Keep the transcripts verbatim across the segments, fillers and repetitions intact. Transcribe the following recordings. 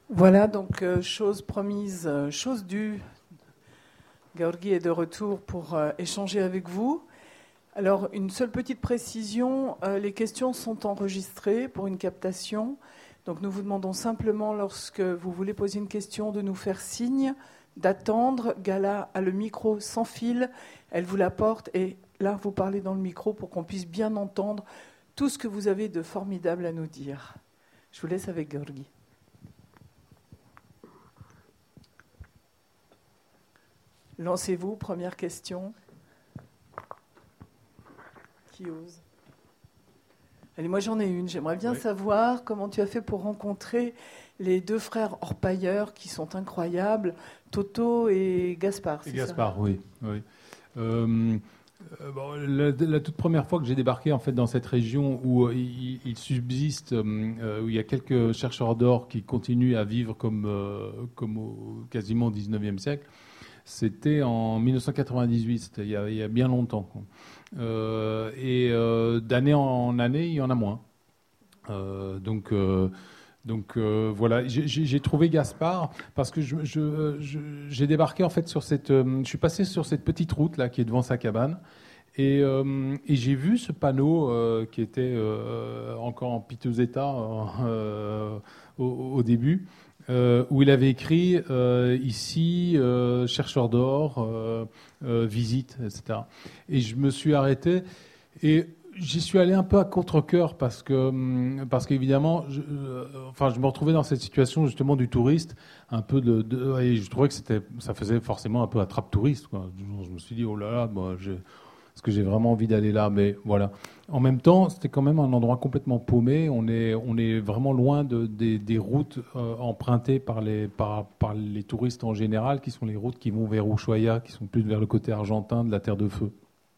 Voilà, donc euh, chose promise, euh, chose due. Gheorghi est de retour pour euh, échanger avec vous. Alors, une seule petite précision, euh, les questions sont enregistrées pour une captation. Donc, nous vous demandons simplement, lorsque vous voulez poser une question, de nous faire signe, d'attendre. Gala a le micro sans fil, elle vous l'apporte et là, vous parlez dans le micro pour qu'on puisse bien entendre tout ce que vous avez de formidable à nous dire. Je vous laisse avec Gheorghi. Lancez-vous, première question. Qui ose ? Allez, moi j'en ai une. J'aimerais bien oui. savoir comment tu as fait pour rencontrer les deux frères orpailleurs qui sont incroyables, Toto et Gaspard. Et Gaspard, ça oui. oui. Euh, euh, bon, la, la toute première fois que j'ai débarqué en fait, dans cette région où euh, il, il subsiste, euh, où il y a quelques chercheurs d'or qui continuent à vivre comme, euh, comme au, quasiment au dix-neuvième siècle, c'était en mille neuf cent quatre-vingt-dix-huit, c'était il y a, il y a bien longtemps. Euh, et euh, d'année en année, il y en a moins. Euh, donc, euh, donc euh, voilà, j'ai, j'ai trouvé Gaspard parce que je, je, je, j'ai débarqué en fait sur cette, euh, je suis passé sur cette petite route là qui est devant sa cabane. Et, euh, et j'ai vu ce panneau euh, qui était euh, encore en piteux état euh, au, au début. Euh, où il avait écrit euh, ici euh, chercheur d'or, euh, euh, visite, et cetera. Et je me suis arrêté et j'y suis allé un peu à contre-cœur parce que parce qu'évidemment, je, euh, enfin, je me retrouvais dans cette situation justement du touriste, un peu de, de et je trouvais que c'était, ça faisait forcément un peu attrape-touriste, quoi. Je me suis dit oh là là, moi, je Est-ce que j'ai vraiment envie d'aller là? Mais voilà. En même temps, c'était quand même un endroit complètement paumé. On est, on est vraiment loin de, des, des routes euh, empruntées par les, par, par les touristes en général, qui sont les routes qui vont vers Ushuaia, qui sont plus vers le côté argentin de la Terre de Feu.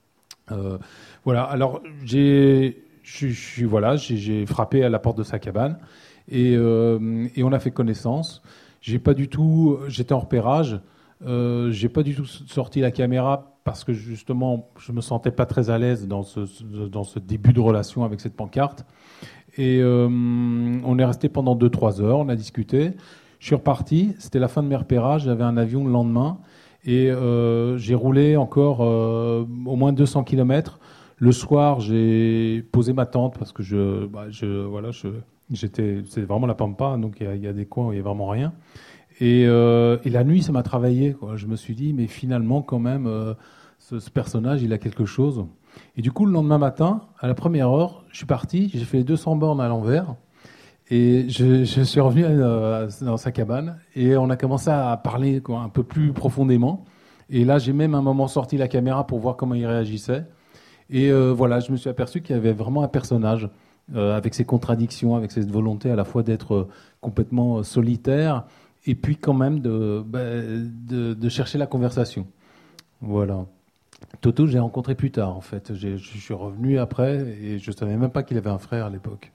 Euh, voilà. Alors, j'ai, je suis, voilà, j'ai, j'ai frappé à la porte de sa cabane et, euh, et on a fait connaissance. J'ai pas du tout, j'étais en repérage. Euh, j'ai pas du tout sorti la caméra parce que justement je me sentais pas très à l'aise dans ce, dans ce début de relation avec cette pancarte. Et euh, on est resté pendant deux trois heures, on a discuté. Je suis reparti, c'était la fin de mes repérages, j'avais un avion le lendemain et euh, j'ai roulé encore euh, au moins deux cents kilomètres. Le soir, j'ai posé ma tente parce que je, bah, je voilà, je, j'étais, c'est vraiment la pampa, donc il y, y a des coins où il y a vraiment rien. Et, euh, et la nuit, ça m'a travaillé, quoi. Je me suis dit, mais finalement, quand même, euh, ce, ce personnage, il a quelque chose. Et du coup, le lendemain matin, à la première heure, je suis parti, j'ai fait les deux cents bornes à l'envers, et je, je suis revenu euh, dans sa cabane, et on a commencé à parler, quoi, un peu plus profondément. Et là, j'ai même un moment sorti la caméra pour voir comment il réagissait. Et euh, voilà, je me suis aperçu qu'il y avait vraiment un personnage, euh, avec ses contradictions, avec cette volonté à la fois d'être euh, complètement solitaire, et puis quand même de, bah, de, de chercher la conversation. Voilà. Toto, j'ai rencontré plus tard, en fait. J'ai, je suis revenu après et je ne savais même pas qu'il avait un frère à l'époque.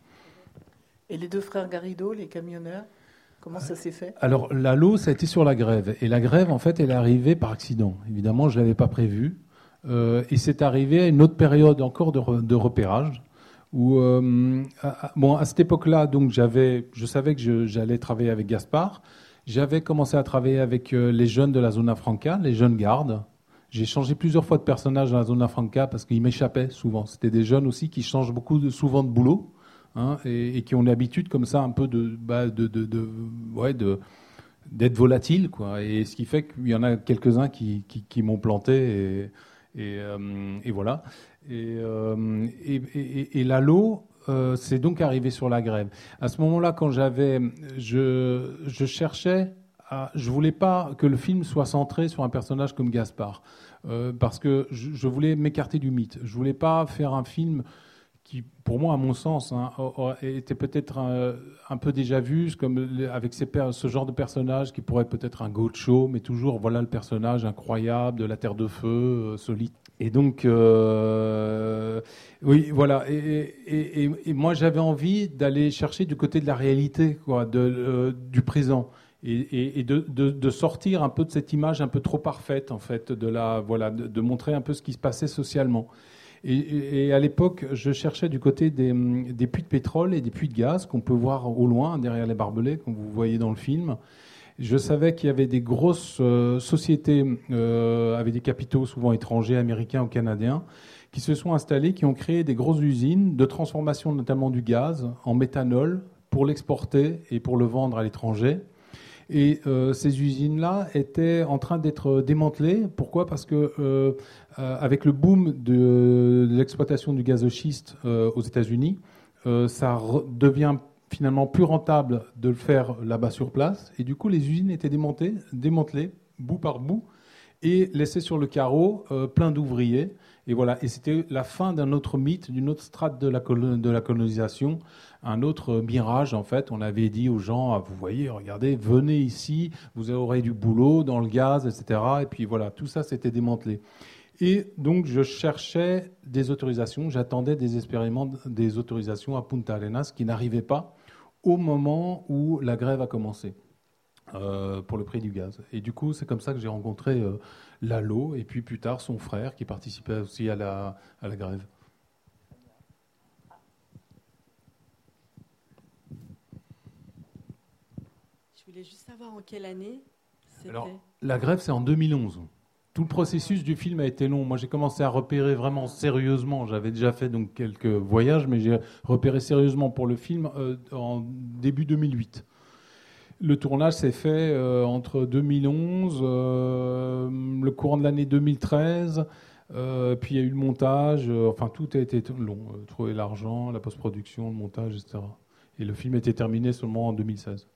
Et les deux frères Garrido, les camionneurs, comment ça s'est fait ? Alors, l'Allo, ça a été sur la grève. Et la grève, en fait, elle est arrivée par accident. Évidemment, je ne l'avais pas prévu. Euh, et c'est arrivé à une autre période encore de, re, de repérage. Où, euh, à, bon, à cette époque-là, donc, j'avais, je savais que je, j'allais travailler avec Gaspard. J'avais commencé à travailler avec euh, les jeunes de la Zona Franca, les jeunes gardes. J'ai changé plusieurs fois de personnage dans la Zona Franca parce qu'ils m'échappaient souvent. C'était des jeunes aussi qui changent beaucoup de, souvent de boulot, hein, et, et qui ont l'habitude comme ça un peu de, bah, de, de, de, ouais, de, d'être volatiles, quoi. Et ce qui fait qu'il y en a quelques-uns qui, qui, qui m'ont planté et, et, euh, et voilà. Et, euh, et, et, et l'Allo, Euh, c'est donc arrivé sur la grève. À ce moment-là, quand j'avais, je, je cherchais, à, je voulais pas que le film soit centré sur un personnage comme Gaspard, euh, parce que je, je voulais m'écarter du mythe. Je voulais pas faire un film qui, pour moi, à mon sens, hein, était peut-être un, un peu déjà vu, comme avec ces, ce genre de personnage qui pourrait peut-être un gaucho, mais toujours, voilà le personnage incroyable de la Terre de Feu, euh, solide. Et donc, euh, oui, voilà. Et, et, et, et moi, j'avais envie d'aller chercher du côté de la réalité, quoi, de, euh, du présent, et, et, et de, de, de sortir un peu de cette image un peu trop parfaite, en fait, de la, voilà, de, de montrer un peu ce qui se passait socialement. Et, et, et à l'époque, je cherchais du côté des, des puits de pétrole et des puits de gaz qu'on peut voir au loin, derrière les barbelés, comme vous voyez dans le film. Je savais qu'il y avait des grosses euh, sociétés euh, avec des capitaux souvent étrangers, américains ou canadiens, qui se sont installés, qui ont créé des grosses usines de transformation notamment du gaz en méthanol pour l'exporter et pour le vendre à l'étranger. Et euh, ces usines-là étaient en train d'être démantelées. Pourquoi ? Parce que euh, euh, avec le boom de, de l'exploitation du gaz de schiste euh, aux États-Unis, euh, ça re- devient finalement plus rentable de le faire là-bas sur place. Et du coup, les usines étaient démontées, démantelées, bout par bout, et laissées sur le carreau, euh, plein d'ouvriers. Et voilà. Et c'était la fin d'un autre mythe, d'une autre strate de la, colo- de la colonisation, un autre mirage, en fait. On avait dit aux gens, ah, vous voyez, regardez, venez ici, vous aurez du boulot dans le gaz, et cetera. Et puis voilà, tout ça s'était démantelé. Et donc, je cherchais des autorisations, j'attendais désespérément des autorisations à Punta Arenas qui n'arrivaient pas au moment où la grève a commencé euh, pour le prix du gaz. Et du coup, c'est comme ça que j'ai rencontré euh, Lalo et puis plus tard son frère qui participait aussi à la, à la grève. Je voulais juste savoir en quelle année c'était. Alors, la grève, c'est en deux mille onze. Tout le processus du film a été long. Moi, j'ai commencé à repérer vraiment sérieusement. J'avais déjà fait donc quelques voyages, mais j'ai repéré sérieusement pour le film euh, en début deux mille huit. Le tournage s'est fait euh, entre deux mille onze, euh, le courant de l'année deux mille treize, euh, puis il y a eu le montage. Euh, enfin, tout a été long. Euh, trouver l'argent, la post-production, le montage, et cetera. Et le film était terminé seulement en deux mille seize.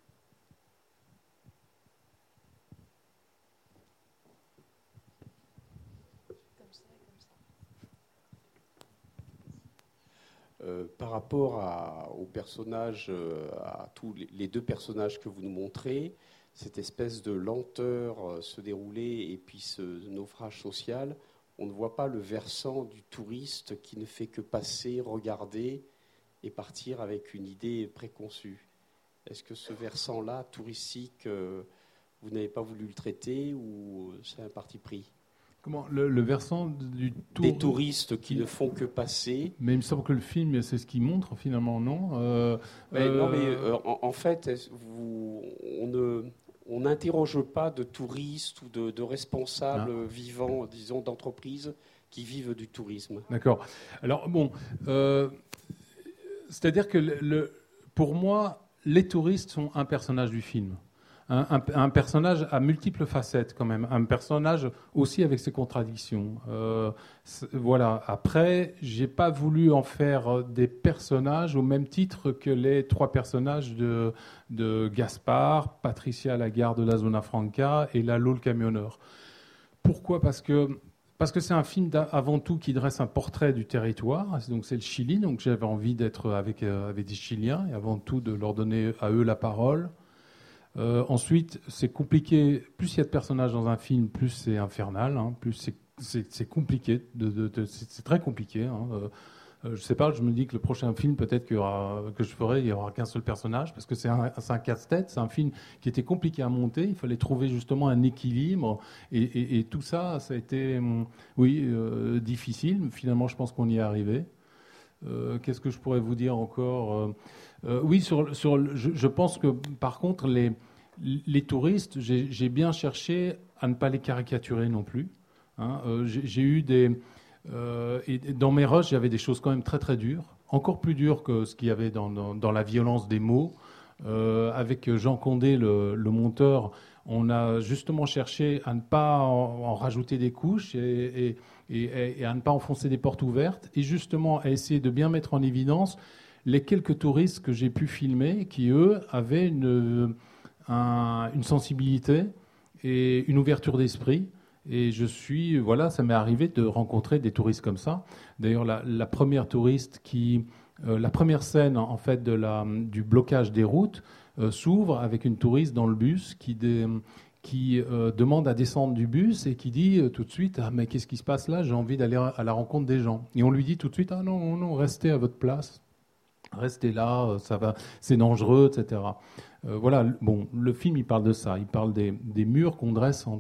Euh, par rapport à, aux personnages, euh, à tous les, les deux personnages que vous nous montrez, cette espèce de lenteur euh, se dérouler et puis ce naufrage social, on ne voit pas le versant du touriste qui ne fait que passer, regarder et partir avec une idée préconçue. Est-ce que ce versant-là, touristique, euh, vous n'avez pas voulu le traiter ou c'est un parti pris ? Comment le, le versant du tour... Des touristes qui ne font que passer. Mais il me semble que le film, c'est ce qu'il montre finalement, non euh, mais, euh... Non, mais euh, en, en fait, vous, on ne, on n'interroge pas de touristes ou de, de responsables ah. vivants, disons, d'entreprises qui vivent du tourisme. D'accord. Alors bon, euh, c'est-à-dire que le, le, pour moi, les touristes sont un personnage du film. Un, un, un personnage à multiples facettes quand même, un personnage aussi avec ses contradictions. Euh, voilà. Après, j'ai pas voulu en faire des personnages au même titre que les trois personnages de, de Gaspard, Patricia la garde de la Zona Franca et Lalo le camionneur. Pourquoi ? Parce que parce que c'est un film avant tout qui dresse un portrait du territoire. Donc c'est le Chili, donc j'avais envie d'être avec euh, avec des Chiliens et avant tout de leur donner à eux la parole. Euh, ensuite, c'est compliqué. Plus il y a de personnages dans un film, plus c'est infernal. Hein, plus c'est, c'est, c'est compliqué. De, de, de, c'est, c'est très compliqué. Hein. Euh, euh, je sais pas. Je me dis que le prochain film, peut-être qu'il y aura, que je ferai, il y aura qu'un seul personnage parce que c'est un, c'est un casse-tête. C'est un film qui était compliqué à monter. Il fallait trouver justement un équilibre et, et, et tout ça, ça a été, oui, euh, difficile. Finalement, je pense qu'on y est arrivé. Euh, qu'est-ce que je pourrais vous dire encore ? euh, euh, Oui, sur, sur, je, je pense que par contre, les, les touristes, j'ai, j'ai bien cherché à ne pas les caricaturer non plus. Hein. Euh, j'ai, j'ai eu des... Euh, et dans mes rushs, j'avais des choses quand même très très dures, encore plus dures que ce qu'il y avait dans, dans, dans la violence des mots. Euh, avec Jean Condé, le, le monteur, on a justement cherché à ne pas en, en rajouter des couches et, et, et, et à ne pas enfoncer des portes ouvertes, et justement à essayer de bien mettre en évidence les quelques touristes que j'ai pu filmer qui, eux, avaient une, un, une sensibilité et une ouverture d'esprit. Et je suis, voilà, ça m'est arrivé de rencontrer des touristes comme ça. D'ailleurs, la, la première touriste qui... Euh, la première scène en fait de la, du blocage des routes euh, s'ouvre avec une touriste dans le bus qui, dé, qui euh, demande à descendre du bus et qui dit euh, tout de suite ah, mais qu'est-ce qui se passe là, j'ai envie d'aller à la rencontre des gens. Et on lui dit tout de suite ah non non, non restez à votre place, restez là, ça va, c'est dangereux, et cetera. Euh, voilà, bon, le film il parle de ça, il parle des, des murs qu'on dresse entre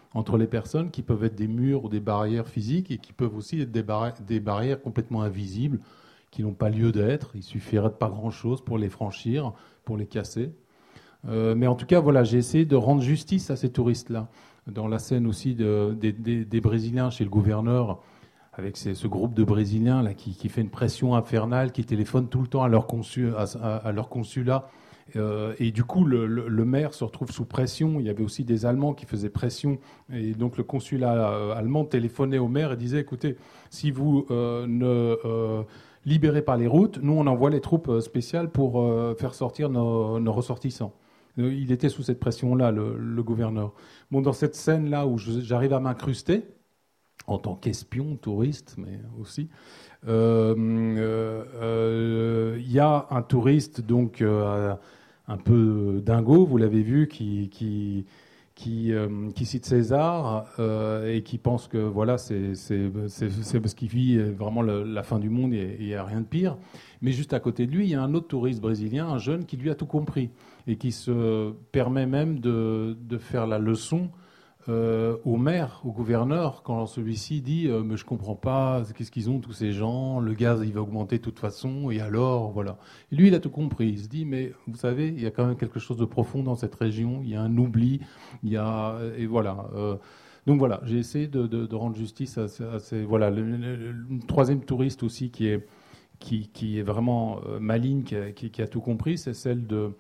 entre les personnes, qui peuvent être des murs ou des barrières physiques et qui peuvent aussi être des, barri- des barrières complètement invisibles, qui n'ont pas lieu d'être. Il suffirait de pas grand-chose pour les franchir, pour les casser. Euh, mais en tout cas, voilà, j'ai essayé de rendre justice à ces touristes-là. Dans la scène aussi de, des, des, des Brésiliens chez le gouverneur, avec ces, ce groupe de Brésiliens là, qui, qui fait une pression infernale, qui téléphone tout le temps à leur, consul, à, à leur consulat. Euh, et du coup, le, le, le maire se retrouve sous pression. Il y avait aussi des Allemands qui faisaient pression. Et donc, le consulat euh, allemand téléphonait au maire et disait, écoutez, si vous euh, ne euh, libérez pas les routes, nous, on envoie les troupes spéciales pour euh, faire sortir nos, nos ressortissants. Il était sous cette pression-là, le, le gouverneur. Bon, dans cette scène-là où je, j'arrive à m'incruster, en tant qu'espion, touriste, mais aussi, euh, euh, euh, il y a un touriste, donc... Euh, un peu dingo, vous l'avez vu, qui, qui, qui, euh, qui cite César euh, et qui pense que voilà, c'est, c'est, c'est, c'est parce qu'il vit vraiment le, la fin du monde et il n'y a rien de pire. Mais juste à côté de lui, il y a un autre touriste brésilien, un jeune, qui lui a tout compris et qui se permet même de, de faire la leçon Euh, au maire, au gouverneur, quand celui-ci dit euh, « mais je comprends pas, qu'est-ce qu'ils ont tous ces gens, le gaz il va augmenter de toute façon, et alors, voilà ». Et lui il a tout compris, il se dit « mais vous savez, il y a quand même quelque chose de profond dans cette région, il y a un oubli, il y a... » et voilà. Euh, donc voilà, j'ai essayé de, de, de rendre justice à, à ces... Voilà, le, le, le, le troisième touriste aussi qui est, qui, qui est vraiment euh, maligne, qui a, qui, qui a tout compris, c'est celle de...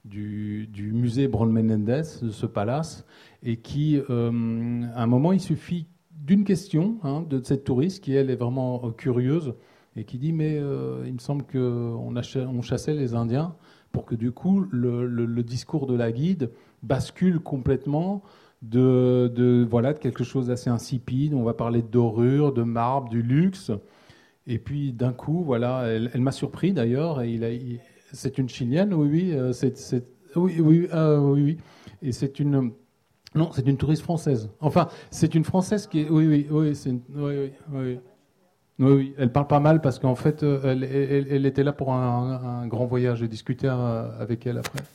Du, du musée Bron Menendez, de ce palace, et qui, euh, à un moment, il suffit d'une question hein, de cette touriste qui, elle, est vraiment euh, curieuse et qui dit « mais euh, il me semble qu'on on chassait les Indiens » pour que, du coup, le, le, le discours de la guide bascule complètement de, de, voilà, de quelque chose d'assez insipide. On va parler de dorure, de marbre, du luxe. Et puis, d'un coup, voilà, elle, elle m'a surpris, d'ailleurs, et il a... Il, c'est une Chilienne, oui, oui, c'est, c'est, oui, oui, euh, oui, oui, et c'est une, non, c'est une touriste française. Enfin, c'est une Française qui est, oui, oui, oui, c'est, une, oui, oui, oui, oui, oui, elle parle pas mal parce qu'en fait, elle, elle, elle était là pour un, un grand voyage. J'ai discuté avec elle après.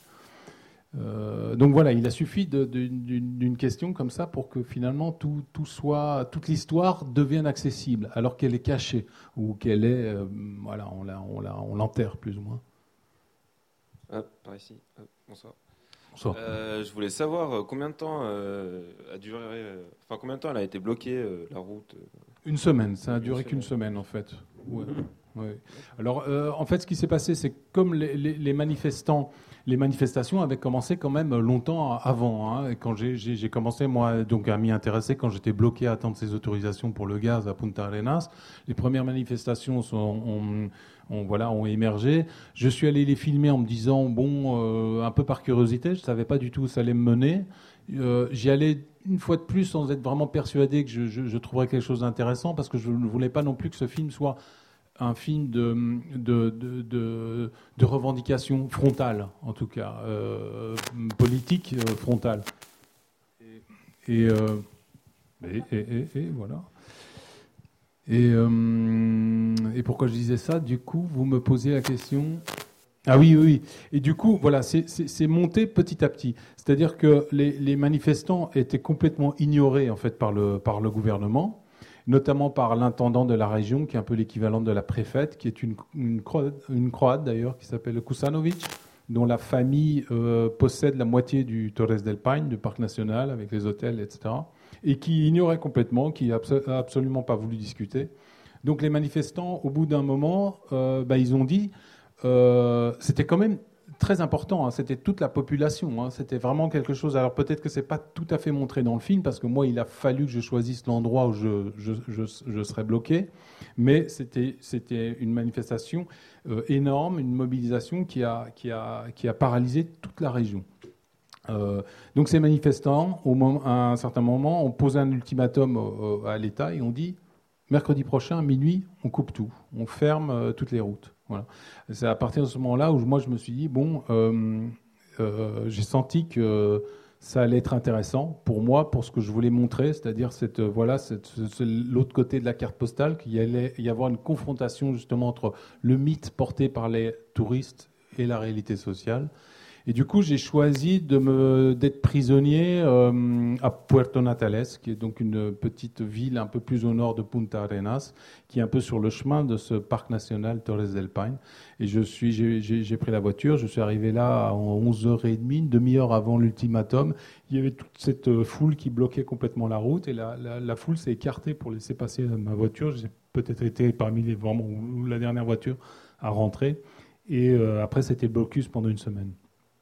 Euh, donc voilà, il a suffi de, de, d'une, d'une question comme ça pour que finalement tout, tout soit, toute l'histoire devienne accessible, alors qu'elle est cachée ou qu'elle est, euh, voilà, on la, on la, on l'enterre plus ou moins. Hop, par ici. Hop, bonsoir. Bonsoir. Euh, je voulais savoir euh, combien de temps euh, a duré, euh, enfin combien de temps elle a été bloquée euh, la route. Euh... Une semaine. Ça a Une duré semaine. qu'une semaine en fait. Ouais. Ouais. Alors euh, en fait, ce qui s'est passé, c'est que comme les, les, les manifestants, les manifestations avaient commencé quand même longtemps avant. Hein, et quand j'ai, j'ai, j'ai commencé moi donc à m'y intéresser quand j'étais bloqué à attendre ces autorisations pour le gaz à Punta Arenas, les premières manifestations sont, ont, ont, voilà, ont émergé. Je suis allé les filmer en me disant bon, euh, un peu par curiosité, je savais pas du tout où ça allait me mener. Euh, j'y allais une fois de plus sans être vraiment persuadé que je, je, je trouverais quelque chose d'intéressant parce que je ne voulais pas non plus que ce film soit un film de, de, de, de, de revendication frontale, en tout cas, euh, politique euh, frontale. Et, et, euh, et, et, et, et voilà. Et, euh, et pourquoi je disais ça? Du coup, vous me posez la question... Ah oui, oui, oui. Et du coup, voilà, c'est, c'est, c'est monté petit à petit. C'est-à-dire que les, les manifestants étaient complètement ignorés, en fait, par le, par le gouvernement, notamment par l'intendant de la région, qui est un peu l'équivalent de la préfète, qui est une, une, Croate, une Croate, d'ailleurs, qui s'appelle Kusanovic, dont la famille euh, possède la moitié du Torres del Paine, du parc national, avec les hôtels, et cetera, et qui ignorait complètement, qui n'a abso- absolument pas voulu discuter. Donc les manifestants, au bout d'un moment, euh, bah, ils ont dit... Euh, c'était quand même très important, hein. C'était toute la population, hein. C'était vraiment quelque chose. Alors peut-être que c'est pas tout à fait montré dans le film parce que moi il a fallu que je choisisse l'endroit où je, je, je, je serais bloqué, mais c'était, c'était une manifestation euh, énorme, une mobilisation qui a, qui, a, qui a paralysé toute la région. Euh, donc ces manifestants, au moment, à un certain moment, ont posé un ultimatum euh, à l'État et ont dit mercredi prochain à minuit, on coupe tout, on ferme euh, toutes les routes. Voilà. C'est à partir de ce moment-là où moi je me suis dit bon, euh, euh, j'ai senti que ça allait être intéressant pour moi, pour ce que je voulais montrer, c'est-à-dire cette euh, voilà, cette, ce, l'autre côté de la carte postale, qu'il y allait y avoir une confrontation justement entre le mythe porté par les touristes et la réalité sociale. Et du coup, j'ai choisi de me, d'être prisonnier euh, à Puerto Natales, qui est donc une petite ville un peu plus au nord de Punta Arenas, qui est un peu sur le chemin de ce parc national Torres del Paine. Et je suis, j'ai, j'ai, j'ai pris la voiture, je suis arrivé là en onze heures trente, une demi-heure avant l'ultimatum. Il y avait toute cette foule qui bloquait complètement la route, et la, la, la foule s'est écartée pour laisser passer ma voiture. J'ai peut-être été parmi les vraiment la dernière voiture à rentrer. Et euh, après, c'était le blocus pendant une semaine.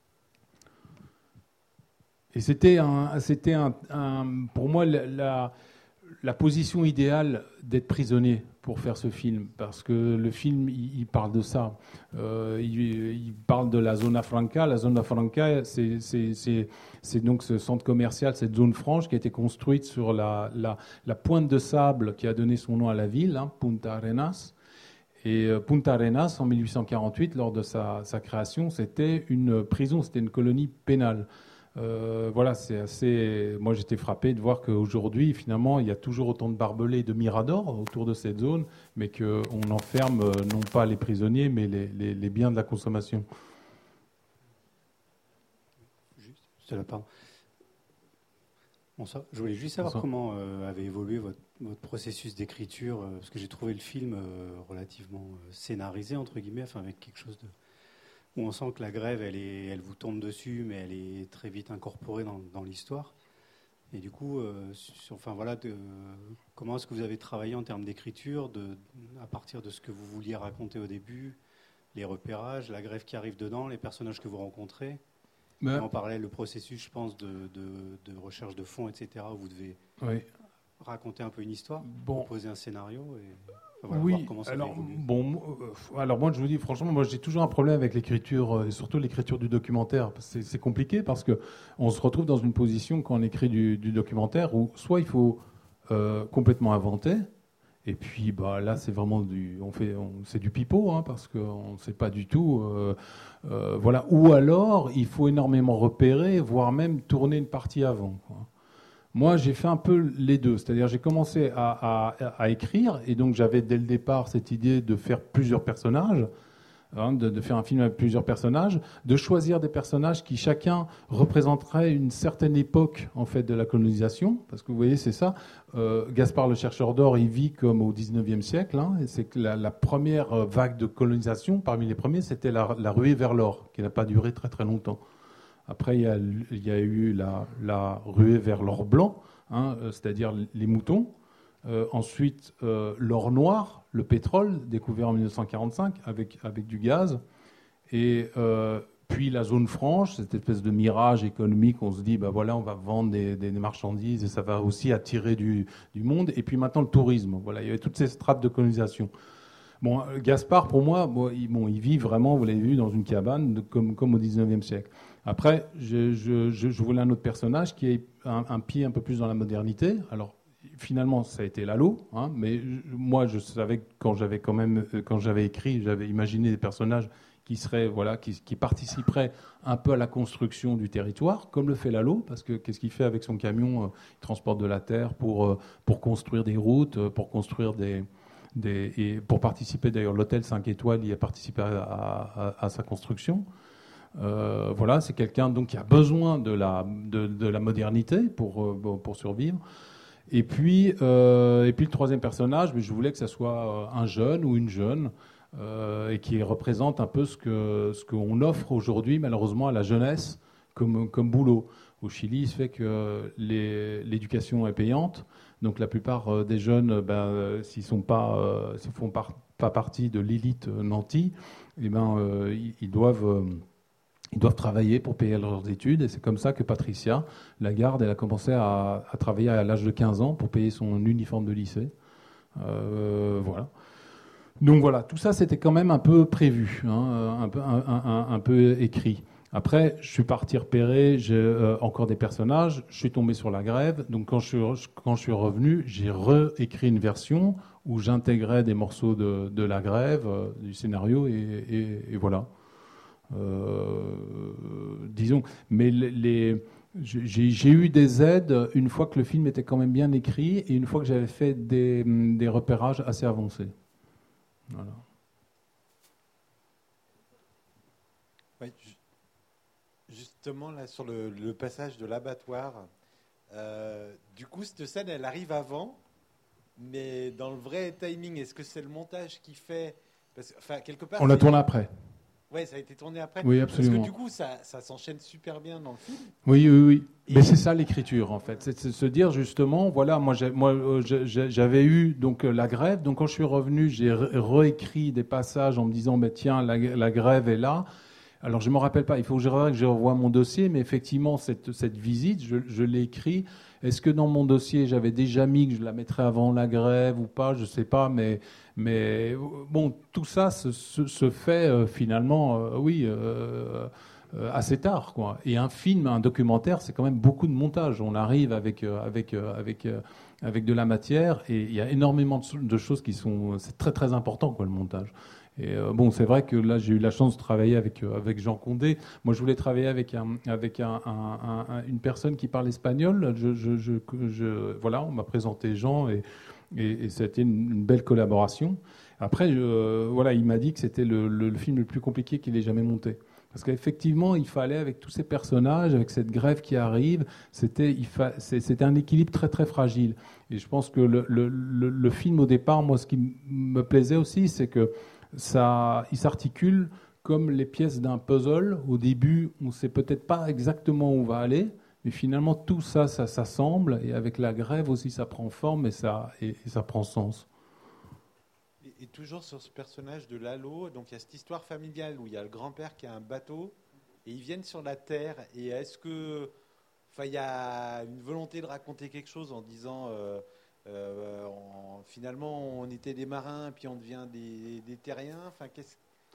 Et c'était, un, c'était un, un, pour moi la, la, la position idéale d'être prisonnier pour faire ce film, parce que le film, il, il parle de ça. Euh, il, il parle de la Zona Franca. La Zona Franca, c'est, c'est, c'est, c'est donc ce centre commercial, cette zone franche qui a été construite sur la, la, la pointe de sable qui a donné son nom à la ville, hein, Punta Arenas. Et Punta Arenas, en mille huit cent quarante-huit, lors de sa, sa création, c'était une prison, c'était une colonie pénale. Euh, voilà, c'est assez. Moi, j'étais frappé de voir qu'aujourd'hui, finalement, il y a toujours autant de barbelés et de miradors autour de cette zone, mais qu'on enferme non pas les prisonniers, mais les, les, les biens de la consommation. Juste, je te la parle. Bonsoir. Je voulais juste savoir Bonsoir. comment euh, avait évolué votre, votre processus d'écriture, euh, parce que j'ai trouvé le film euh, relativement euh, scénarisé, entre guillemets, enfin, avec quelque chose de... où on sent que la grève, elle, est, elle vous tombe dessus, mais elle est très vite incorporée dans, dans l'histoire. Et du coup, euh, sur, enfin, voilà, de, comment est-ce que vous avez travaillé en termes d'écriture, de, à partir de ce que vous vouliez raconter au début, les repérages, la grève qui arrive dedans, les personnages que vous rencontrez, Mais... et en parallèle le processus, je pense, de, de, de recherche de fond, et cetera, où vous devez oui. raconter un peu une histoire, bon. proposer un scénario et... Voilà, oui, ça alors, bon, euh, alors moi je vous dis franchement, moi j'ai toujours un problème avec l'écriture, euh, et surtout l'écriture du documentaire. C'est, c'est compliqué parce qu'on se retrouve dans une position quand on écrit du, du documentaire où soit il faut euh, complètement inventer, et puis bah, là c'est vraiment du, on fait, on, c'est du pipeau, hein, parce qu'on ne sait pas du tout. Euh, euh, voilà. Ou alors il faut énormément repérer, voire même tourner une partie avant, quoi. Moi, j'ai fait un peu les deux. C'est-à-dire, j'ai commencé à, à, à écrire, et donc j'avais dès le départ cette idée de faire plusieurs personnages, hein, de, de faire un film avec plusieurs personnages, de choisir des personnages qui chacun représenterait une certaine époque en fait de la colonisation, parce que vous voyez, c'est ça. Euh, Gaspard le chercheur d'or, il vit comme au dix-neuvième siècle, hein, et c'est que la, la première vague de colonisation, parmi les premiers, c'était la, la ruée vers l'or, qui n'a pas duré très très longtemps. Après, il y a, il y a eu la, la ruée vers l'or blanc, hein, c'est-à-dire les moutons. Euh, ensuite, euh, l'or noir, le pétrole, découvert en mille neuf cent quarante-cinq avec, avec du gaz. Et euh, puis la zone franche, cette espèce de mirage économique, on se dit, bah voilà, on va vendre des, des marchandises et ça va aussi attirer du, du monde. Et puis maintenant, le tourisme. Voilà, il y avait toutes ces strates de colonisation. Bon, Gaspard, pour moi, bon, il, bon, il vit vraiment, vous l'avez vu, dans une cabane, de, comme, comme au dix-neuvième siècle. Après, je, je, je, je voulais un autre personnage qui ait un, un pied un peu plus dans la modernité. Alors, finalement, ça a été Lalo, hein, mais je, moi, je savais que quand j'avais quand même, quand j'avais écrit, j'avais imaginé des personnages qui seraient, voilà, qui, qui participeraient un peu à la construction du territoire, comme le fait Lalo, parce que qu'est-ce qu'il fait avec son camion? Il transporte de la terre pour, pour construire des routes, pour construire des... Des, et pour participer, d'ailleurs, l'hôtel cinq étoiles y a participé à, à, à sa construction. Euh, voilà, c'est quelqu'un donc qui a besoin de la, de, de la modernité pour, pour survivre. Et puis, euh, et puis le troisième personnage, mais je voulais que ça soit un jeune ou une jeune, euh, et qui représente un peu ce que ce qu'on offre aujourd'hui, malheureusement, à la jeunesse comme, comme boulot. Au Chili, il se fait que les, l'éducation est payante. Donc la plupart des jeunes, ben, s'ils sont pas, euh, s'ils font par, pas partie de l'élite nantie, eh ben, euh, ils, ils doivent, euh, ils doivent travailler pour payer leurs études. Et c'est comme ça que Patricia Lagarde, elle a commencé à, à travailler à l'âge de quinze ans pour payer son uniforme de lycée. Euh, voilà. Donc voilà, tout ça c'était quand même un peu prévu, hein, un peu, un, un, un peu écrit. Après, je suis parti repérer, j'ai euh, encore des personnages, je suis tombé sur la grève, donc quand je suis, quand je suis revenu, j'ai réécrit une version où j'intégrais des morceaux de, de la grève, euh, du scénario, et, et, et voilà. Euh, disons, mais les, les, j'ai, j'ai eu des aides une fois que le film était quand même bien écrit et une fois que j'avais fait des, des repérages assez avancés. Voilà. Ouais, je... justement là sur le, le passage de l'abattoir. Euh, du coup, cette scène, elle arrive avant, mais dans le vrai timing, est-ce que c'est le montage qui fait parce, enfin, quelque part, On la c'est... tourne après. Ouais, ça a été tourné après. Oui, absolument. Parce que du coup, ça, ça s'enchaîne super bien dans le film. Oui, oui, oui. Et... Mais c'est ça l'écriture, en fait. C'est, c'est se dire justement, voilà, moi, j'ai, moi euh, j'ai, j'avais eu donc euh, la grève. Donc quand je suis revenu, j'ai ré- réécrit des passages en me disant, bah, tiens, la, la grève est là. Alors je me rappelle pas. Il faut que je, que je revoie mon dossier, mais effectivement, cette, cette visite, je, je l'ai écrit. Est-ce que dans mon dossier, j'avais déjà mis que je la mettrais avant la grève ou pas? Je sais pas, mais mais bon, tout ça se, se, se fait euh, finalement, euh, oui. Euh, Euh, assez tard, quoi. Et un film, un documentaire, c'est quand même beaucoup de montage. On arrive avec euh, avec euh, avec euh, avec de la matière et il y a énormément de, de choses qui sont, c'est très très important, quoi, le montage. Et euh, bon, c'est vrai que là, j'ai eu la chance de travailler avec euh, avec Jean Condé. Moi, je voulais travailler avec un avec un, un, un, une personne qui parle espagnol. Je, je, je, je voilà, on m'a présenté Jean et et, et c'était une, une belle collaboration. Après, je, voilà, il m'a dit que c'était le, le, le film le plus compliqué qu'il ait jamais monté. Parce qu'effectivement, il fallait, avec tous ces personnages, avec cette grève qui arrive, c'était, il fa... c'était un équilibre très très fragile. Et je pense que le, le, le, le film, au départ, moi, ce qui me plaisait aussi, c'est que ça, il s'articule comme les pièces d'un puzzle. Au début, on ne sait peut-être pas exactement où on va aller, mais finalement, tout ça, ça s'assemble. Et avec la grève aussi, ça prend forme et ça, et, et ça prend sens. Et toujours sur ce personnage de Lalo, donc il y a cette histoire familiale où il y a le grand-père qui a un bateau et ils viennent sur la terre. Et est-ce que, enfin, il y a une volonté de raconter quelque chose en disant, euh, euh, en, finalement, on était des marins puis on devient des, des terriens. Enfin, qu'est-ce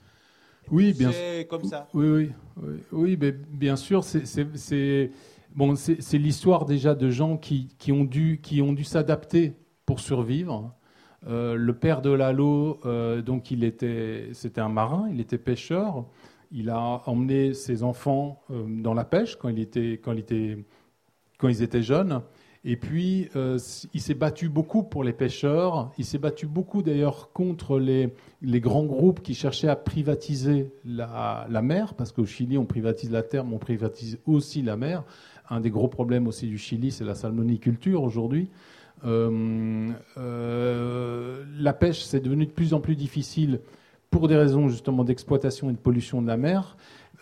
Oui, bien c'est comme ça. Oui, oui, oui, oui, mais bien sûr, c'est, c'est, c'est bon, c'est, c'est l'histoire déjà de gens qui, qui ont dû, qui ont dû s'adapter pour survivre. Euh, le père de Lalo, euh, donc il était, c'était un marin, il était pêcheur. Il a emmené ses enfants euh, dans la pêche quand il était, quand il était, quand ils étaient jeunes. Et puis, euh, il s'est battu beaucoup pour les pêcheurs. Il s'est battu beaucoup d'ailleurs contre les, les grands groupes qui cherchaient à privatiser la, la mer, parce qu'au Chili, on privatise la terre, mais on privatise aussi la mer. Un des gros problèmes aussi du Chili, c'est la salmoniculture aujourd'hui. Euh, euh, la pêche, c'est devenu de plus en plus difficile pour des raisons justement d'exploitation et de pollution de la mer.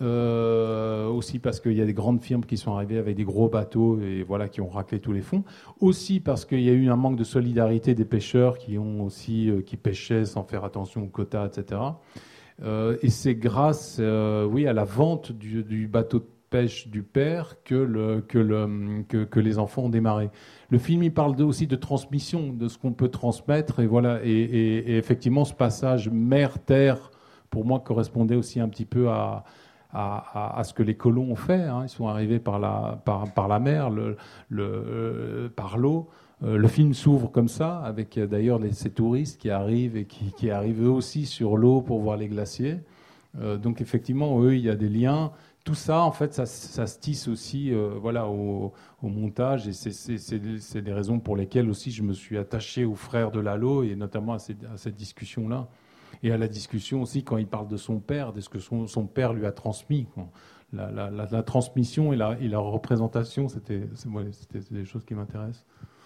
Euh, aussi parce qu'il y a des grandes firmes qui sont arrivées avec des gros bateaux et voilà, qui ont raclé tous les fonds. Aussi parce qu'il y a eu un manque de solidarité des pêcheurs qui ont aussi euh, qui pêchaient sans faire attention aux quotas, et cetera. Euh, et c'est grâce, euh, oui, à la vente du, du bateau de pêche du père que, le, que, le, que, que les enfants ont démarré. Le film, il parle de, aussi de transmission, de ce qu'on peut transmettre. Et voilà. Et, et, et effectivement, ce passage mer-terre, pour moi, correspondait aussi un petit peu à, à, à, à ce que les colons ont fait. Hein. Ils sont arrivés par la, par, par la mer, le, le, euh, par l'eau. Euh, le film s'ouvre comme ça, avec euh, d'ailleurs les, ces touristes qui arrivent et qui, qui arrivent eux aussi sur l'eau pour voir les glaciers. Euh, donc effectivement, eux, il y a des liens. Tout ça, en fait, ça, ça se tisse aussi euh, voilà, au, au montage. Et c'est, c'est, c'est, c'est des raisons pour lesquelles aussi je me suis attaché aux frères de Lalo et notamment à, ces, à cette discussion-là. Et à la discussion aussi quand il parle de son père, de ce que son, son père lui a transmis. La, la, la, la transmission et la, et la représentation, c'était, c'est, ouais, c'était des choses qui m'intéressent.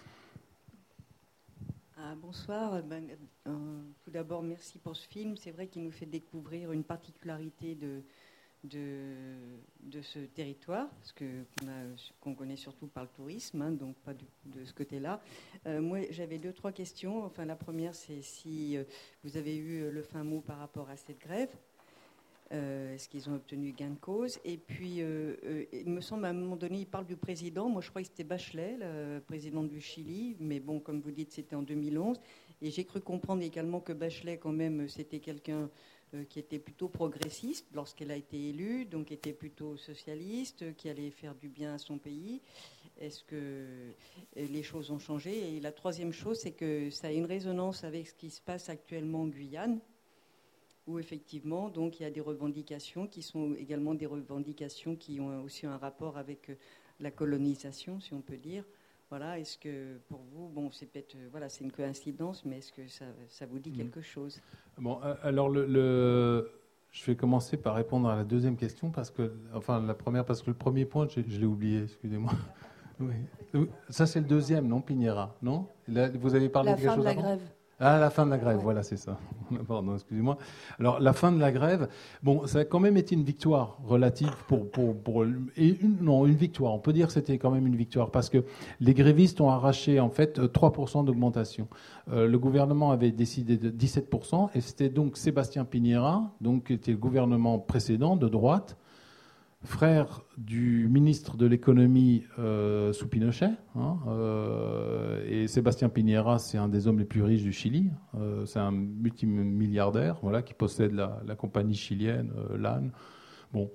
Ah, bonsoir. Ben, euh, tout d'abord, merci pour ce film. C'est vrai qu'il nous fait découvrir une particularité de... De, de ce territoire, parce que, qu'on, a, qu'on connaît surtout par le tourisme, hein, donc pas de, de ce côté-là. Euh, moi, j'avais deux, trois questions. Enfin, la première, c'est si euh, vous avez eu le fin mot par rapport à cette grève. Euh, est-ce qu'ils ont obtenu gain de cause? Et puis, euh, euh, il me semble, à un moment donné, il parle du président. Moi, je crois que c'était Bachelet, le président du Chili. Mais bon, comme vous dites, c'était en deux mille onze. Et j'ai cru comprendre également que Bachelet, quand même, c'était quelqu'un qui était plutôt progressiste lorsqu'elle a été élue, donc était plutôt socialiste, qui allait faire du bien à son pays. Est-ce que les choses ont changé? Et la troisième chose, c'est que ça a une résonance avec ce qui se passe actuellement en Guyane, où effectivement, donc, il y a des revendications qui sont également des revendications qui ont aussi un rapport avec la colonisation, si on peut dire. Voilà, est-ce que pour vous, bon, c'est peut-être, voilà, c'est une coïncidence, mais est-ce que ça, ça vous dit quelque chose? Bon, alors le, le Je vais commencer par répondre à la deuxième question, parce que, enfin la première, parce que le premier point, je, je l'ai oublié, excusez-moi. Oui. Ça, c'est le deuxième, non, Piñera, non? Là, vous avez parlé La de quelque fin de chose la avant grève. Ah, la fin de la grève, Ouais. voilà, c'est ça. Pardon, excusez-moi. Alors, la fin de la grève, bon, ça a quand même été une victoire relative pour, pour, pour et une, non, une victoire. On peut dire que c'était quand même une victoire parce que les grévistes ont arraché en fait trois pour cent d'augmentation. Euh, le gouvernement avait décidé de dix-sept pour cent et c'était donc Sébastien Piñera, donc qui était le gouvernement précédent de droite, frère du ministre de l'économie euh, sous Pinochet, hein, euh, et Sébastien Piñera, c'est un des hommes les plus riches du Chili. Euh, c'est un multimilliardaire, voilà, qui possède la, la compagnie chilienne euh, L A N. Bon,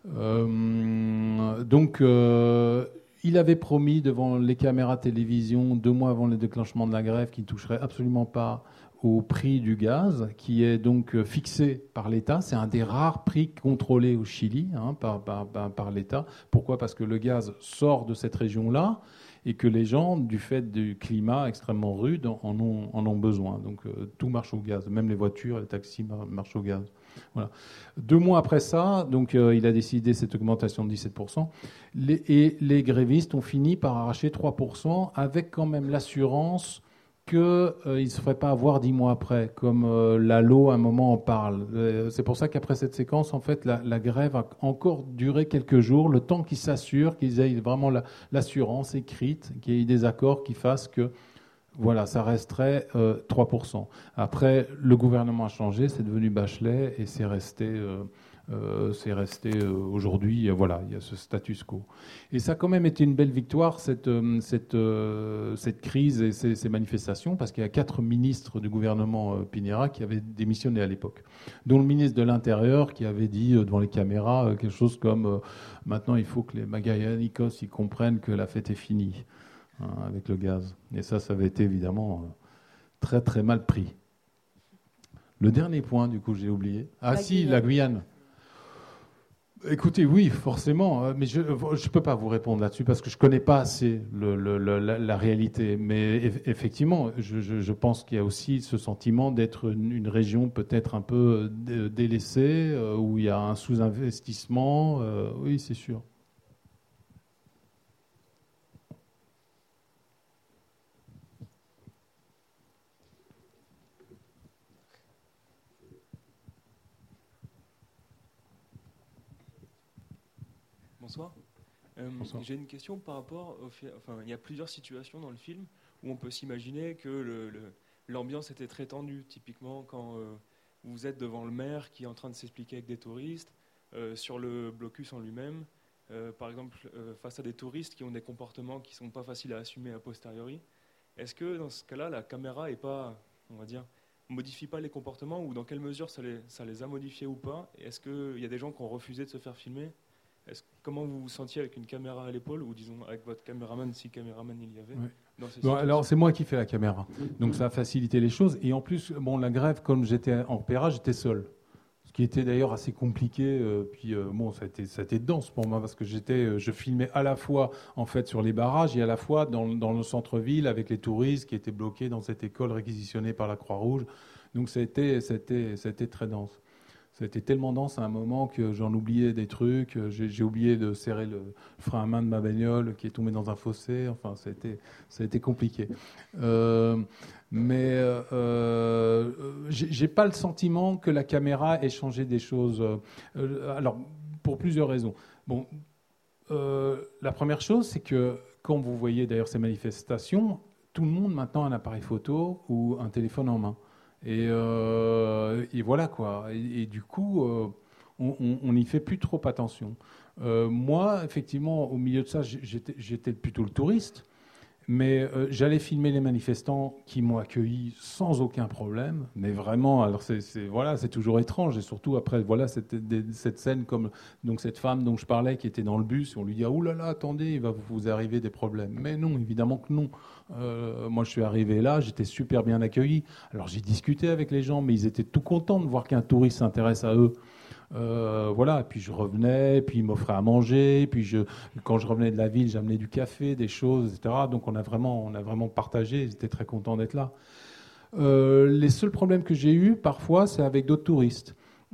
euh, donc euh, il avait promis devant les caméras télévision deux mois avant le déclenchement de la grève qu'il ne toucherait absolument pas au prix du gaz, qui est donc fixé par l'État. C'est un des rares prix contrôlés au Chili, hein, par, par, par, par l'État. Pourquoi ? Parce que le gaz sort de cette région-là et que les gens, du fait du climat extrêmement rude, en ont, en ont besoin. Donc euh, tout marche au gaz, même les voitures, les taxis marchent au gaz. Voilà. Deux mois après ça, donc, euh, il a décidé cette augmentation de dix-sept pour cent. Les, et les grévistes ont fini par arracher trois pour cent avec quand même l'assurance qu'ils euh, ne se feraient pas avoir dix mois après, comme euh, l'A L O à un moment en parle. Euh, c'est pour ça qu'après cette séquence, en fait, la, la grève a encore duré quelques jours, le temps qu'ils s'assurent, qu'ils aient vraiment la, l'assurance écrite, qu'il y ait des accords qui fassent que voilà, ça resterait euh, trois pour cent. Après, le gouvernement a changé, c'est devenu Bachelet et c'est resté... Euh, Euh, c'est resté euh, aujourd'hui, euh, voilà, il y a ce status quo. Et ça a quand même été une belle victoire, cette, euh, cette, euh, cette crise et ces, ces manifestations, parce qu'il y a quatre ministres du gouvernement euh, Piñera qui avaient démissionné à l'époque, dont le ministre de l'Intérieur qui avait dit euh, devant les caméras euh, quelque chose comme euh, « Maintenant, il faut que les Magallanicos ils comprennent que la fête est finie hein, avec le gaz ». Et ça, ça avait été évidemment euh, très très mal pris. Le dernier point, du coup, j'ai oublié. Ah La si, Guyane. la Guyane. Écoutez, oui, forcément, mais je ne peux pas vous répondre là-dessus parce que je ne connais pas assez le, le, le, la, la réalité. Mais effectivement, je, je, je pense qu'il y a aussi ce sentiment d'être une, une région peut-être un peu délaissée, euh, où il y a un sous-investissement. Euh, oui, c'est sûr. Bonsoir. Euh, Bonsoir. J'ai une question par rapport au fait, enfin, il y a plusieurs situations dans le film où on peut s'imaginer que le, le, l'ambiance était très tendue. Typiquement, quand euh, vous êtes devant le maire qui est en train de s'expliquer avec des touristes, euh, sur le blocus en lui-même, euh, par exemple, euh, face à des touristes qui ont des comportements qui ne sont pas faciles à assumer a posteriori. Est-ce que dans ce cas-là, la caméra est pas, on va dire, modifie pas les comportements, ou dans quelle mesure ça les, ça les a modifiés ou pas? Et est-ce qu'il y a des gens qui ont refusé de se faire filmer? Est-ce, comment vous vous sentiez avec une caméra à l'épaule, ou disons avec votre caméraman, si caméraman il y avait Oui. dans ces Bon, situations? alors c'est moi qui fais la caméra, donc ça a facilité les choses. Et en plus, bon, la grève, comme j'étais en opéra, j'étais seul, ce qui était d'ailleurs assez compliqué. Euh, puis euh, bon, ça a été, ça a été dense pour moi parce que j'étais, euh, je filmais à la fois en fait sur les barrages et à la fois dans, dans le centre-ville avec les touristes qui étaient bloqués dans cette école réquisitionnée par la Croix-Rouge. Donc ça a été, ça a été, ça a été très dense. Ça a été tellement dense à un moment que j'en oubliais des trucs. J'ai, j'ai oublié de serrer le frein à main de ma bagnole qui est tombé dans un fossé. Enfin, ça a été, ça a été compliqué. Euh, mais euh, j'ai, j'ai pas le sentiment que la caméra ait changé des choses. Euh, alors, pour plusieurs raisons. Bon, euh, la première chose, c'est que quand vous voyez d'ailleurs ces manifestations, tout le monde maintenant a un appareil photo ou un téléphone en main. Et, euh, et voilà quoi. Et, et du coup, euh, on n'y fait plus trop attention. Euh, moi, effectivement, au milieu de ça, j'étais, j'étais plutôt le touriste. Mais euh, j'allais filmer les manifestants qui m'ont accueilli sans aucun problème. Mais vraiment, alors c'est, c'est, voilà, c'est toujours étrange. Et surtout après, voilà, cette, cette scène comme donc cette femme dont je parlais qui était dans le bus. Et on lui dit « Ah, oh là là, attendez, il va vous arriver des problèmes. » Mais non, évidemment que non. Euh, moi, je suis arrivé là, j'étais super bien accueilli. Alors j'ai discuté avec les gens, mais ils étaient tout contents de voir qu'un touriste s'intéresse à eux. Euh, voilà, et puis je revenais, puis ils m'offraient à manger, puis je, quand je revenais de la ville, j'amenais du café, des choses, et cetera. Donc on a vraiment, on a vraiment partagé, ils étaient très contents d'être là. Euh, les seuls problèmes que j'ai eus, parfois, c'est avec d'autres touristes.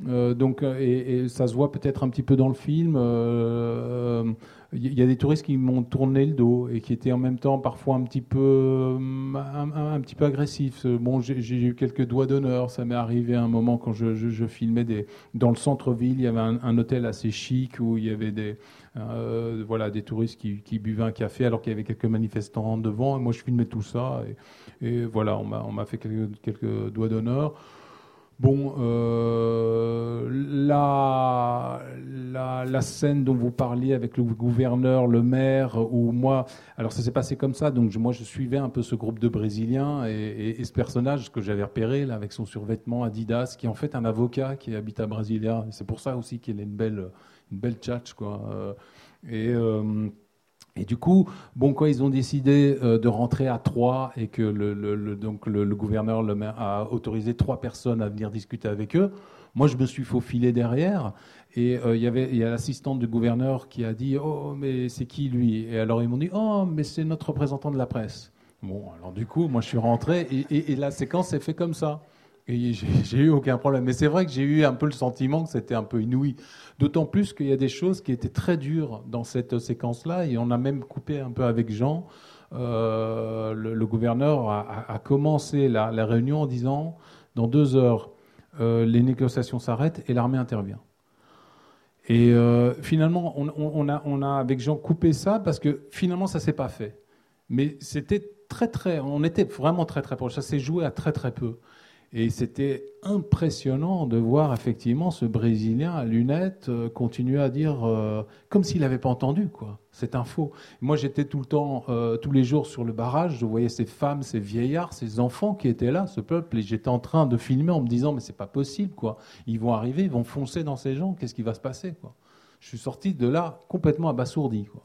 Euh, donc, et, et ça se voit peut-être un petit peu dans le film. Il euh, y, y a des touristes qui m'ont tourné le dos et qui étaient en même temps parfois un petit peu, un, un, un petit peu agressifs. Bon, j'ai, j'ai eu quelques doigts d'honneur. Ça m'est arrivé à un moment quand je, je, je filmais des, dans le centre-ville. Il y avait un, un hôtel assez chic où il y avait des, euh, voilà, des touristes qui, qui buvaient un café alors qu'il y avait quelques manifestants devant. Et moi, je filmais tout ça. Et, et voilà, on m'a, on m'a fait quelques, quelques doigts d'honneur. Bon, euh, la, la, la scène dont vous parliez avec le gouverneur, le maire, ou moi, alors ça s'est passé comme ça, donc je, moi je suivais un peu ce groupe de Brésiliens et, et, et ce personnage que j'avais repéré là, avec son survêtement Adidas, qui est en fait un avocat qui habite à Brasilia. C'est pour ça aussi qu'il a une belle, une belle tchatch, quoi. Et... Euh, Et du coup, bon, quand ils ont décidé euh, de rentrer à trois et que le, le, le, donc le, le gouverneur le maire a autorisé trois personnes à venir discuter avec eux, moi je me suis faufilé derrière et euh, y avait, il y a l'assistante du gouverneur qui a dit « Oh, mais c'est qui lui ?» Et alors ils m'ont dit « Oh, mais c'est notre représentant de la presse. » Bon, alors du coup, moi je suis rentré et, et, et la séquence s'est faite comme ça. Et j'ai, j'ai eu aucun problème. Mais c'est vrai que j'ai eu un peu le sentiment que c'était un peu inouï. D'autant plus qu'il y a des choses qui étaient très dures dans cette séquence-là. Et on a même coupé un peu avec Jean. Euh, le, le gouverneur a, a, a commencé la, la réunion en disant « Dans deux heures, euh, les négociations s'arrêtent et l'armée intervient. » Et euh, finalement, on, on, a, on a avec Jean coupé ça parce que finalement, ça ne s'est pas fait. Mais c'était très, très... On était vraiment très, très proche. Ça s'est joué à très, très peu. Et c'était impressionnant de voir effectivement ce Brésilien à lunettes euh, continuer à dire euh, comme s'il n'avait pas entendu, quoi. Cette info. Moi, j'étais tout le temps, euh, tous les jours sur le barrage. Je voyais ces femmes, ces vieillards, ces enfants qui étaient là, ce peuple, et j'étais en train de filmer en me disant mais c'est pas possible, quoi. Ils vont arriver, ils vont foncer dans ces gens. Qu'est-ce qui va se passer, quoi. Je suis sorti de là complètement abasourdi, quoi.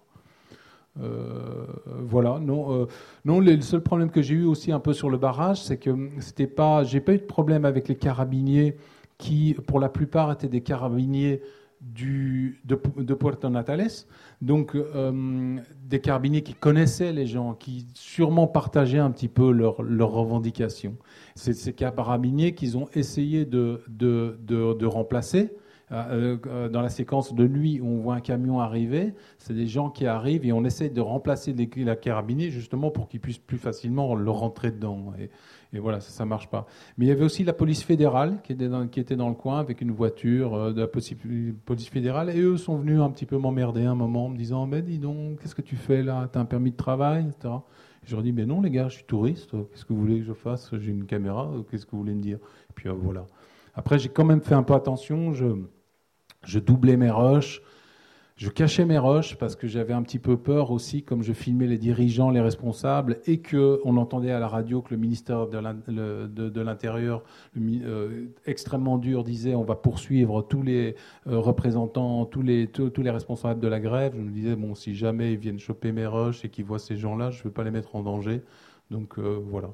Euh, voilà, non, euh, non. Le seul problème que j'ai eu aussi un peu sur le barrage, c'est que c'était pas, j'ai pas eu de problème avec les carabiniers qui, pour la plupart, étaient des carabiniers du de, de Puerto Natales, donc euh, des carabiniers qui connaissaient les gens, qui sûrement partageaient un petit peu leurs leurs revendications. C'est ces carabiniers qu'ils ont essayé de de de, de remplacer. Euh, dans la séquence de nuit où on voit un camion arriver, c'est des gens qui arrivent et on essaie de remplacer les, la carabinier justement pour qu'ils puissent plus facilement le rentrer dedans. Et, et voilà, ça ne marche pas. Mais il y avait aussi la police fédérale qui était dans, qui était dans le coin avec une voiture euh, de la police fédérale et eux sont venus un petit peu m'emmerder un moment en me disant mais dis donc, qu'est-ce que tu fais là? T'as un permis de travail, et cetera. Et je leur dis mais non les gars, je suis touriste, qu'est-ce que vous voulez que je fasse? J'ai une caméra, qu'est-ce que vous voulez me dire? Et puis euh, voilà. Après j'ai quand même fait un peu attention, je Je doublais mes rushs, je cachais mes rushs parce que j'avais un petit peu peur aussi, comme je filmais les dirigeants, les responsables, et qu'on entendait à la radio que le ministère de l'Intérieur, euh, extrêmement dur, disait on va poursuivre tous les euh, représentants, tous les, tous, tous les responsables de la grève. Je me disais, bon, si jamais ils viennent choper mes rushs et qu'ils voient ces gens-là, je ne veux pas les mettre en danger. Donc euh, voilà.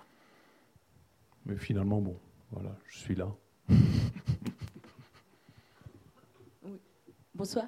Mais finalement, bon, voilà, je suis là. Bonsoir.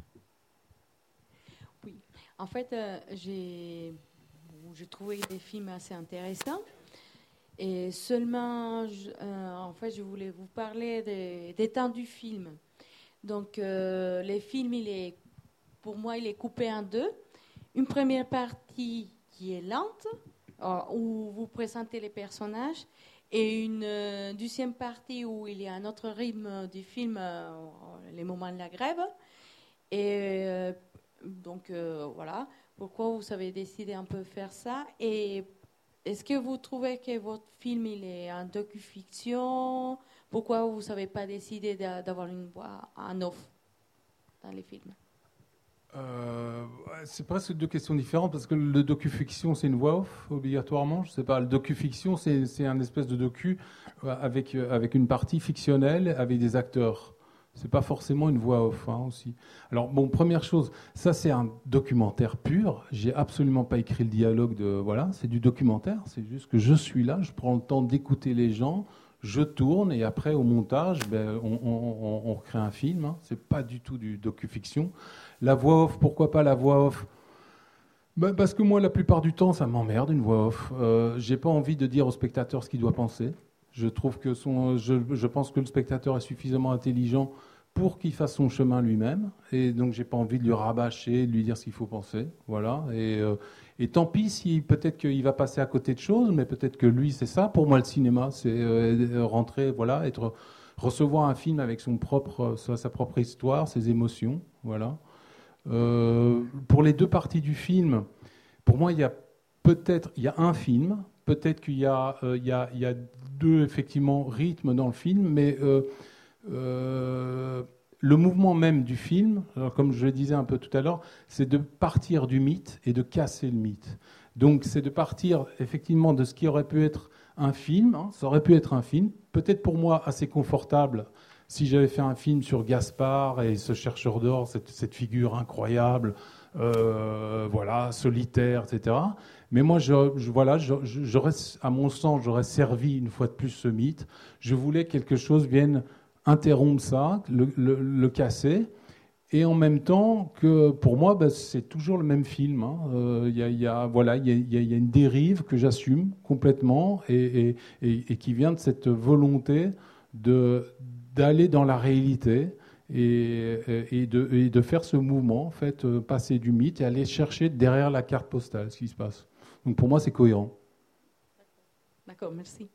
Oui, en fait, euh, j'ai, j'ai trouvé des films assez intéressants. Et seulement, je, euh, en fait, je voulais vous parler des, des temps du film. Donc, euh, le film, il est, pour moi, il est coupé en deux. Une première partie qui est lente, euh, où vous présentez les personnages, et une euh, deuxième partie où il y a un autre rythme du film, euh, les moments de la grève. Et euh, donc, euh, voilà. Pourquoi vous avez décidé un peu de faire ça? Et est-ce que vous trouvez que votre film, il est en docu-fiction? Pourquoi vous n'avez pas décidé d'avoir une voix en off dans les films? Euh, c'est presque deux questions différentes parce que le docu-fiction c'est une voix off obligatoirement. Je sais pas. Le docu-fiction c'est, c'est un espèce de docu avec avec une partie fictionnelle avec des acteurs. C'est pas forcément une voix off hein, aussi. Alors bon, première chose, ça c'est un documentaire pur. J'ai absolument pas écrit le dialogue de voilà, c'est du documentaire. C'est juste que je suis là, je prends le temps d'écouter les gens. Je tourne et après au montage, ben, on, on, on, on recrée un film. Hein. C'est pas du tout du docu-fiction. La voix off, pourquoi pas la voix off? Ben, parce que moi, la plupart du temps, ça m'emmerde une voix off. Euh, j'ai pas envie de dire au spectateur ce qu'il doit penser. Je trouve que son, je, je pense que le spectateur est suffisamment intelligent pour qu'il fasse son chemin lui-même. Et donc, j'ai pas envie de lui rabâcher, de lui dire ce qu'il faut penser. Voilà. Et, euh, et tant pis si peut-être qu'il va passer à côté de choses, mais peut-être que lui, c'est ça. Pour moi, le cinéma, c'est euh, rentrer, voilà, être, recevoir un film avec son propre, sa, sa propre histoire, ses émotions. Voilà. Euh, pour les deux parties du film, pour moi, il y a peut-être, il y a un film. Peut-être qu'il y a, euh, il y a, il y a deux, effectivement, rythmes dans le film, mais euh, euh, le mouvement même du film, alors comme je le disais un peu tout à l'heure, c'est de partir du mythe et de casser le mythe. Donc, c'est de partir, effectivement, de ce qui aurait pu être un film. Hein, ça aurait pu être un film, peut-être pour moi assez confortable, si j'avais fait un film sur Gaspard et ce chercheur d'or, cette, cette figure incroyable, euh, voilà, solitaire, et cetera. Mais moi, je, je, voilà, je, j'aurais, à mon sens, j'aurais servi une fois de plus ce mythe. Je voulais que quelque chose vienne interrompre ça, le, le, le casser. Et en même temps que, pour moi, ben, c'est toujours le même film. Hein. Euh, y a, y a, voilà, il y a, y a, y a une dérive que j'assume complètement et, et, et, et qui vient de cette volonté de, d'aller dans la réalité et, et, de, et de faire ce mouvement, en fait, passer du mythe et aller chercher derrière la carte postale ce qui se passe. Donc pour moi, c'est cohérent. D'accord, merci.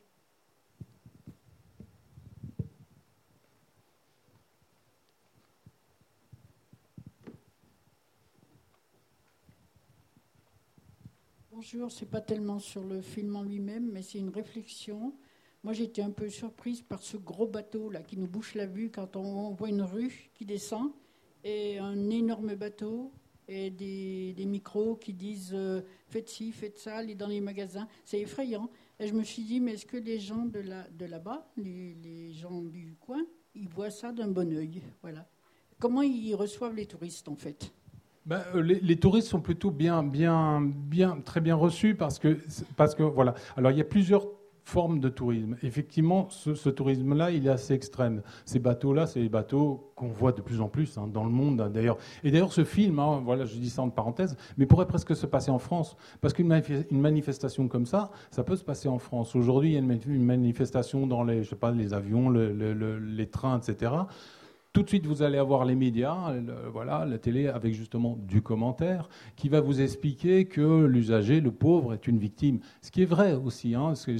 Bonjour, c'est pas tellement sur le film en lui-même, mais c'est une réflexion. Moi, j'étais un peu surprise par ce gros bateau là qui nous bouche la vue quand on voit une rue qui descend et un énorme bateau. Et des, des micros qui disent euh, faites ci, faites ça, allez dans les magasins. C'est effrayant. Et je me suis dit, mais est-ce que les gens de, là, de là-bas, les, les gens du coin, ils voient ça d'un bon œil? Voilà. Comment ils reçoivent les touristes, en fait? Ben, euh, les, les touristes sont plutôt bien, bien, bien, très bien reçus parce que, parce que, voilà. Alors, il y a plusieurs formes de tourisme. Effectivement, ce, ce tourisme-là, il est assez extrême. Ces bateaux-là, c'est les bateaux qu'on voit de plus en plus hein, dans le monde, hein, d'ailleurs. Et d'ailleurs, ce film, hein, voilà, je dis ça en parenthèse, mais pourrait presque se passer en France. Parce qu'une manif- une manifestation comme ça, ça peut se passer en France. Aujourd'hui, il y a une, une manifestation dans les, je sais pas, les avions, le, le, le, les trains, et cetera. Tout de suite, vous allez avoir les médias, le, voilà, la télé, avec justement du commentaire, qui va vous expliquer que l'usager, le pauvre, est une victime. Ce qui est vrai aussi, hein, c'est,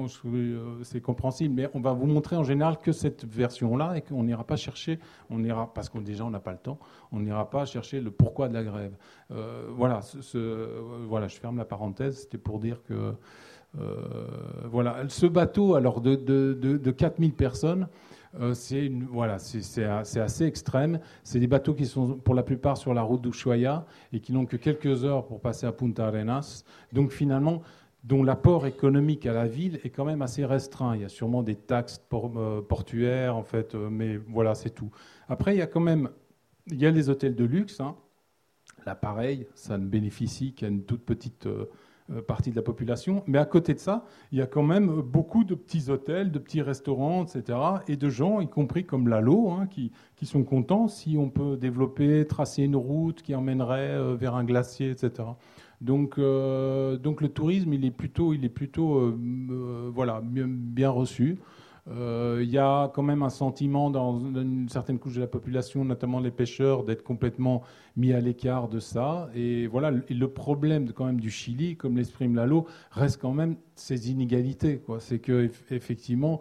c'est compréhensible, mais on va vous montrer en général que cette version-là et qu'on n'ira pas chercher, on ira, parce que déjà on n'a pas le temps, on n'ira pas chercher le pourquoi de la grève. Euh, voilà, ce, ce, voilà, je ferme la parenthèse, c'était pour dire que euh, voilà, ce bateau, alors de, de, de, de quatre mille personnes. Euh, c'est, une, voilà, c'est, c'est, c'est assez extrême. C'est des bateaux qui sont pour la plupart sur la route d'Ushuaia et qui n'ont que quelques heures pour passer à Punta Arenas. Donc finalement, dont l'apport économique à la ville est quand même assez restreint. Il y a sûrement des taxes por- euh, portuaires, en fait, euh, mais voilà, c'est tout. Après, il y a quand même, il y a les hôtels de luxe. Hein. Là, pareil, ça ne bénéficie qu'à une toute petite euh, partie de la population. Mais à côté de ça, il y a quand même beaucoup de petits hôtels, de petits restaurants, et cetera. Et de gens, y compris comme Lalo, hein, qui, qui sont contents si on peut développer, tracer une route qui emmènerait euh, vers un glacier, et cetera. Donc, euh, donc le tourisme, il est plutôt, il est plutôt euh, euh, voilà, bien, bien reçu. Euh, il y a quand même un sentiment dans une certaine couche de la population, notamment les pêcheurs, d'être complètement mis à l'écart de ça. Et voilà, et le problème de, quand même du Chili, comme l'exprime Lalo, reste quand même ces inégalités, quoi. C'est que effectivement,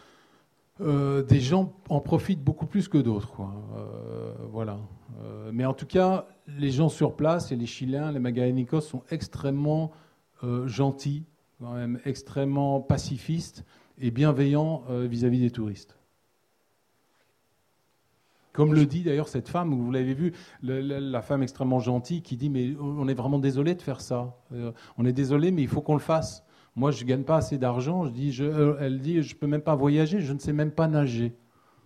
euh, des gens en profitent beaucoup plus que d'autres, quoi. Euh, voilà. Euh, mais en tout cas, les gens sur place et les Chiliens, les Magallanicos sont extrêmement euh, gentils, quand même extrêmement pacifistes et bienveillant euh, vis-à-vis des touristes. Comme le dit d'ailleurs cette femme, vous l'avez vu, le, la, la femme extrêmement gentille qui dit « mais on est vraiment désolé de faire ça. Euh, on est désolé, mais il faut qu'on le fasse. Moi, je ne gagne pas assez d'argent. » Je dis, je, euh, elle dit « je ne peux même pas voyager, je ne sais même pas nager. Euh, »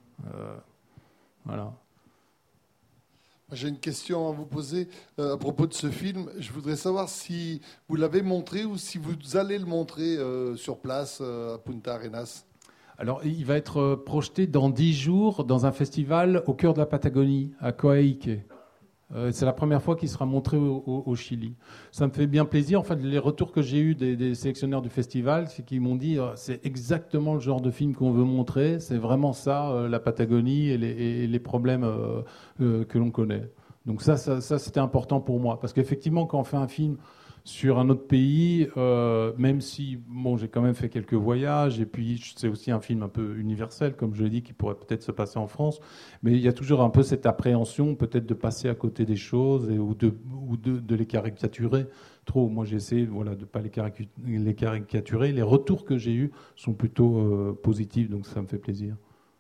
Voilà. J'ai une question à vous poser euh, à propos de ce film. Je voudrais savoir si vous l'avez montré ou si vous allez le montrer euh, sur place euh, à Punta Arenas. Alors, il va être projeté dans dix jours dans un festival au cœur de la Patagonie, à Coaique. Euh, c'est la première fois qu'il sera montré au, au, au Chili. Ça me fait bien plaisir. En fait, les retours que j'ai eus des, des sélectionneurs du festival, c'est qu'ils m'ont dit euh, c'est exactement le genre de film qu'on veut montrer. C'est vraiment ça, euh, la Patagonie et les, et les problèmes euh, euh, que l'on connaît. Donc ça, ça, ça, c'était important pour moi. Parce qu'effectivement, quand on fait un film sur un autre pays, euh, même si bon, j'ai quand même fait quelques voyages, et puis c'est aussi un film un peu universel, comme je l'ai dit, qui pourrait peut-être se passer en France, mais il y a toujours un peu cette appréhension, peut-être de passer à côté des choses et, ou, de, ou de, de les caricaturer trop. Moi, j'ai essayé voilà, de ne pas les, caric- les caricaturer. Les retours que j'ai eus sont plutôt euh, positifs, donc ça me fait plaisir.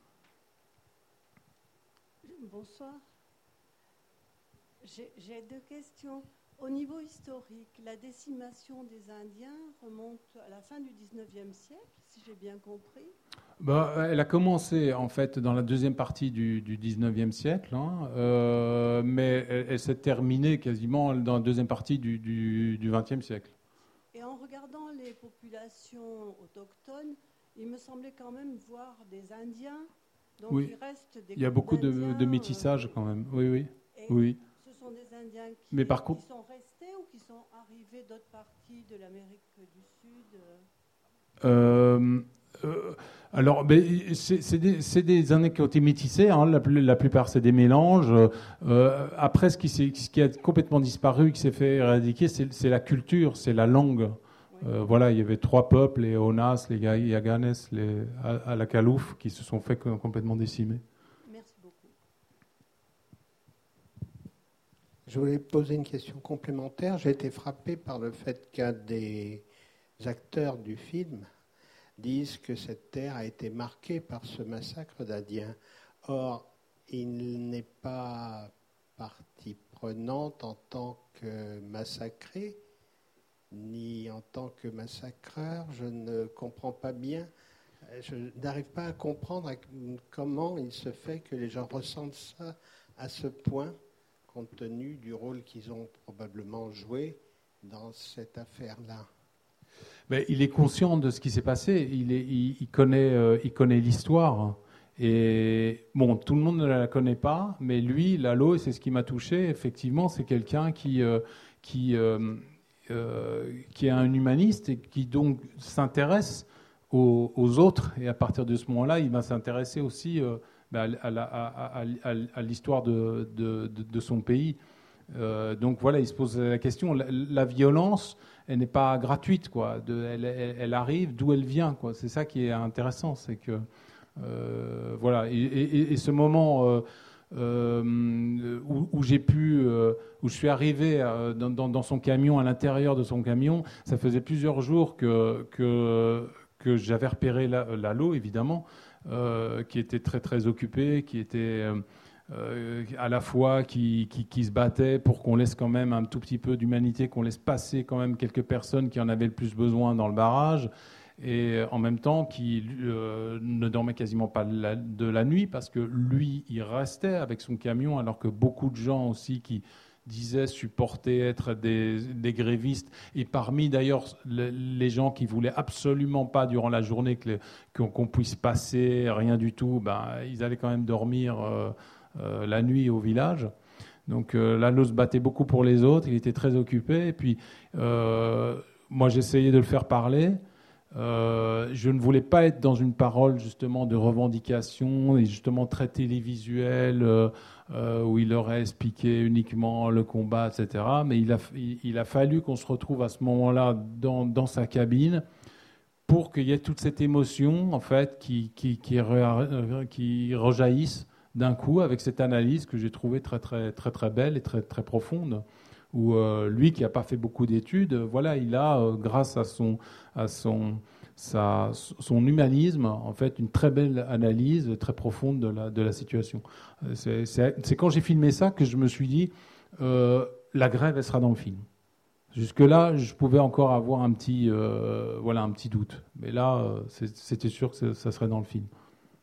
Bonsoir. J'ai, j'ai deux questions. Au niveau historique, la décimation des Indiens remonte à la fin du dix-neuvième siècle, si j'ai bien compris. Bah, elle a commencé en fait dans la deuxième partie du, du dix-neuvième siècle, hein, euh, mais elle, elle s'est terminée quasiment dans la deuxième partie du, du, du vingtième siècle. Et en regardant les populations autochtones, il me semblait quand même voir des Indiens. Donc oui, il reste des il y a beaucoup de, de métissage euh, quand même. Oui, oui, oui. Ce sont des Indiens qui, mais par contre, qui sont restés ou qui sont arrivés d'autres parties de l'Amérique du Sud euh, euh, alors, ben, c'est, c'est, des, c'est des Indiens qui ont été métissés. Hein, la, la plupart, c'est des mélanges. Euh, après, ce qui, s'est, ce qui a complètement disparu, qui s'est fait éradiquer, c'est, c'est la culture, c'est la langue. Euh, voilà, il y avait trois peuples, les Onas, les Yaganes, les Alakalouf, qui se sont fait complètement décimer. Merci beaucoup. Je voulais poser une question complémentaire. J'ai été frappé par le fait qu'un des acteurs du film disent que cette terre a été marquée par ce massacre d'Indiens. Or, il n'est pas partie prenante en tant que massacré, ni en tant que massacreur. Je ne comprends pas bien. Je n'arrive pas à comprendre comment il se fait que les gens ressentent ça à ce point, compte tenu du rôle qu'ils ont probablement joué dans cette affaire-là. Mais il est conscient de ce qui s'est passé. Il, est, il, il, connaît, euh, il connaît l'histoire. Et bon, tout le monde ne la connaît pas, mais lui, Lalo, et c'est ce qui m'a touché, effectivement, c'est quelqu'un qui, euh, qui, euh, euh, qui est un humaniste et qui donc s'intéresse aux, aux autres. Et à partir de ce moment-là, il va s'intéresser aussi euh, à, à, à, à, à l'histoire de, de, de, de son pays. Euh, donc voilà, il se pose la question. La, la violence, elle n'est pas gratuite, quoi. De, elle, elle, elle arrive d'où elle vient, quoi. C'est ça qui est intéressant, c'est que euh, voilà. Et, et, et ce moment euh, euh, où, où j'ai pu, euh, où je suis arrivé euh, dans, dans, dans son camion, à l'intérieur de son camion, ça faisait plusieurs jours que que, que j'avais repéré Lalo, évidemment, euh, qui était très très occupé, qui était euh, Euh, à la fois qui, qui, qui se battaient pour qu'on laisse quand même un tout petit peu d'humanité, qu'on laisse passer quand même quelques personnes qui en avaient le plus besoin dans le barrage, et en même temps qui euh, ne dormait quasiment pas de la, de la nuit parce que lui, il restait avec son camion, alors que beaucoup de gens aussi qui disaient supporter être des, des grévistes, et parmi d'ailleurs les, les gens qui voulaient absolument pas durant la journée que les, qu'on, qu'on puisse passer, rien du tout, ben, ils allaient quand même dormir euh, Euh, la nuit au village. Donc euh, Lalo se battait beaucoup pour les autres, il était très occupé. Et puis, euh, moi, j'essayais de le faire parler. Euh, je ne voulais pas être dans une parole, justement, de revendication, et justement très télévisuelle, euh, euh, où il aurait expliqué uniquement le combat, et cetera. Mais il a, il, il a fallu qu'on se retrouve à ce moment-là dans, dans sa cabine, pour qu'il y ait toute cette émotion, en fait, qui, qui, qui, re, qui rejaillisse d'un coup, avec cette analyse que j'ai trouvée très très très très belle et très très profonde, où euh, lui qui n'a pas fait beaucoup d'études, voilà, il a euh, grâce à son à son sa, son humanisme, en fait, une très belle analyse très profonde de la de la situation. C'est, c'est, c'est quand j'ai filmé ça que je me suis dit euh, la grève, elle sera dans le film. Jusque-là, je pouvais encore avoir un petit euh, voilà un petit doute, mais là, euh, c'est, c'était sûr que ça serait dans le film.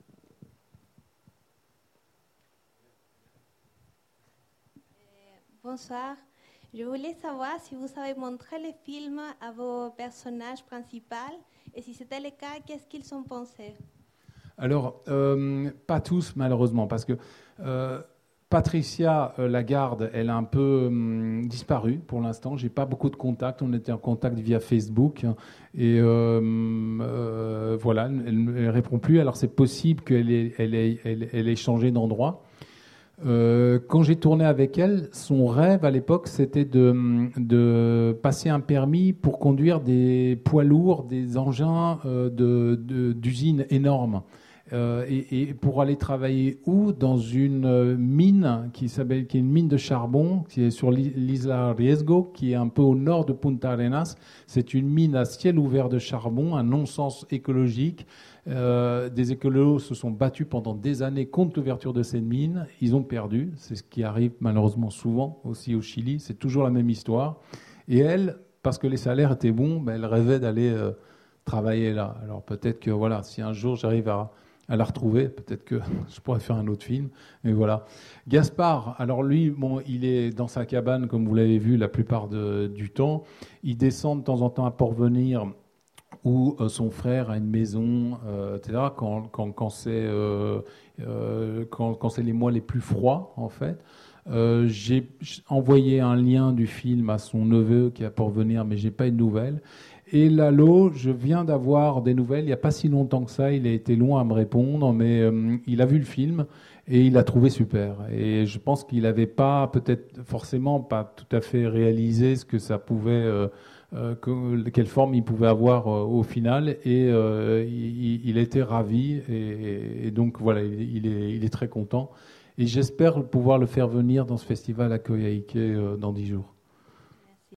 Bonsoir. Je voulais savoir si vous avez montré les films à vos personnages principaux et si c'était le cas, qu'est-ce qu'ils ont pensé? Alors, euh, pas tous malheureusement, parce que euh, Patricia euh, Lagarde, elle a un peu hum, disparu pour l'instant. J'ai pas beaucoup de contacts. On était en contact via Facebook et euh, euh, voilà, elle ne répond plus. Alors c'est possible qu'elle ait, elle ait, elle, elle ait changé d'endroit. Euh, quand j'ai tourné avec elle, son rêve à l'époque, c'était de, de passer un permis pour conduire des poids lourds, des engins euh, de, de, d'usines énormes. Euh, et, et pour aller travailler où? Dans une mine qui s'appelle, qui est une mine de charbon, qui est sur l'Isla Riesgo, qui est un peu au nord de Punta Arenas. C'est une mine à ciel ouvert de charbon, un non-sens écologique. Euh, des écolos se sont battus pendant des années contre l'ouverture de cette mine. Ils ont perdu. C'est ce qui arrive malheureusement souvent aussi au Chili. C'est toujours la même histoire. Et elle, parce que les salaires étaient bons, ben elle rêvait d'aller euh, travailler là. Alors peut-être que voilà, si un jour j'arrive à à la retrouver, peut-être que je pourrais faire un autre film, mais voilà. Gaspard, alors lui, bon, il est dans sa cabane, comme vous l'avez vu, la plupart de, du temps. Il descend de temps en temps à Port-Venir, où euh, son frère a une maison, euh, et cetera, quand, quand, quand c'est euh, euh, quand, quand c'est les mois les plus froids, en fait. Euh, j'ai envoyé un lien du film à son neveu qui est à Port-Venir, mais j'ai pas eu de nouvelles. Et Lalo, je viens d'avoir des nouvelles. Il n'y a pas si longtemps que ça. Il a été long à me répondre, mais euh, il a vu le film et il l'a trouvé super. Et je pense qu'il n'avait pas, peut-être forcément, pas tout à fait réalisé ce que ça pouvait, euh, euh, que, quelle forme il pouvait avoir euh, au final. Et euh, il, il était ravi. Et, et donc voilà, il, il, est, il est très content. Et j'espère pouvoir le faire venir dans ce festival à Coyhaique euh, dans dix jours.